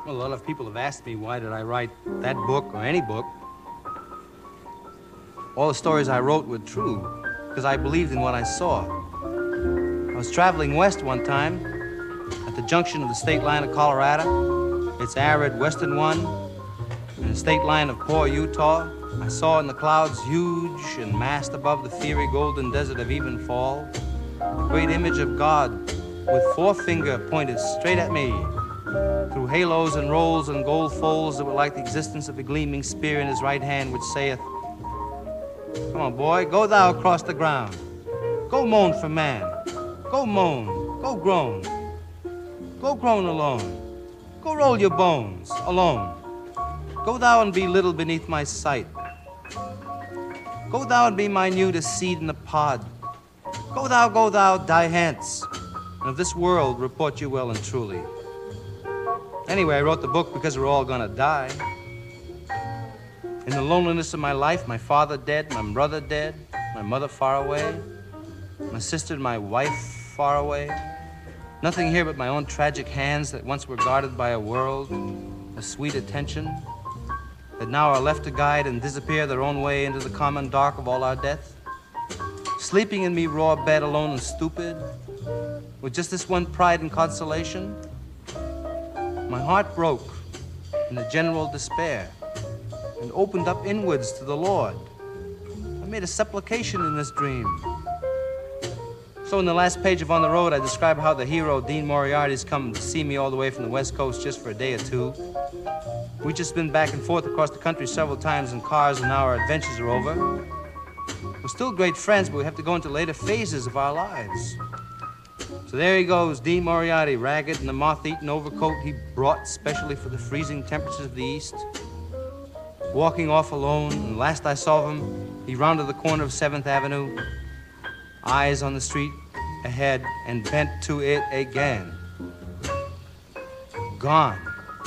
Well, a lot of people have asked me why did I write that book or any book. All the stories I wrote were true because I believed in what I saw. I was traveling west one time at the junction of the state line of Colorado, its arid western one, and the state line of poor Utah. I saw in the clouds, huge and massed above the fiery golden desert of Evenfall, the great image of God with forefinger pointed straight at me through halos and rolls and gold folds that were like the existence of a gleaming spear in his right hand, which saith, "Come on, boy, go thou across the ground. Go moan for man. Go moan. Go groan. Go groan alone. Go roll your bones alone. Go thou and be little beneath my sight. Go thou and be minute as seed in the pod. Go thou, die hence, and of this world report you well and truly." Anyway, I wrote the book because we're all gonna die. In the loneliness of my life, my father dead, my brother dead, my mother far away, my sister and my wife far away. Nothing here but my own tragic hands that once were guarded by a world, a sweet attention, that now are left to guide and disappear their own way into the common dark of all our death. Sleeping in me raw bed alone and stupid, with just this one pride and consolation. My heart broke in the general despair and opened up inwards to the Lord. I made a supplication in this dream. So in the last page of On the Road, I describe how the hero, Dean Moriarty's come to see me all the way from the West Coast just for a day or two. We've just been back and forth across the country several times in cars, and now our adventures are over. We're still great friends, but we have to go into later phases of our lives. So there he goes, Dean Moriarty, ragged in the moth-eaten overcoat he brought specially for the freezing temperatures of the East, walking off alone, and last I saw of him, he rounded the corner of 7th Avenue, eyes on the street ahead, and bent to it again. Gone.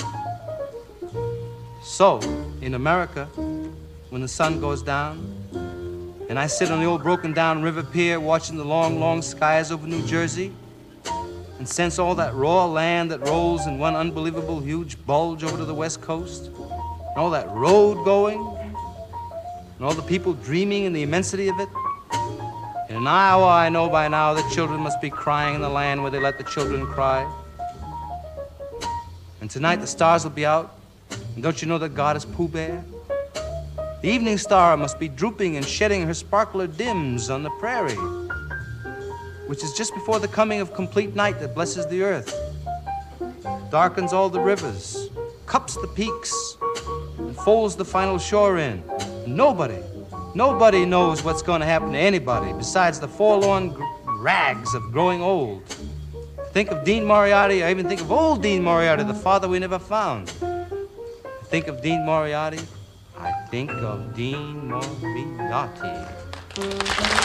So, in America, when the sun goes down, and I sit on the old broken-down river pier watching the long, long skies over New Jersey, and sense all that raw land that rolls in one unbelievable huge bulge over to the West Coast, and all that road going, and all the people dreaming in the immensity of it. In Iowa, I know by now that children must be crying in the land where they let the children cry. And tonight the stars will be out, and don't you know that God is Pooh Bear? The evening star must be drooping and shedding her sparkler dims on the prairie, which is just before the coming of complete night that blesses the earth, darkens all the rivers, cups the peaks, and folds the final shore in. Nobody knows what's going to happen to anybody besides the forlorn rags of growing old. Think of Dean Moriarty, I even think of old Dean Moriarty, the father we never found. Think of Dean Moriarty, I think of Dean Moriarty.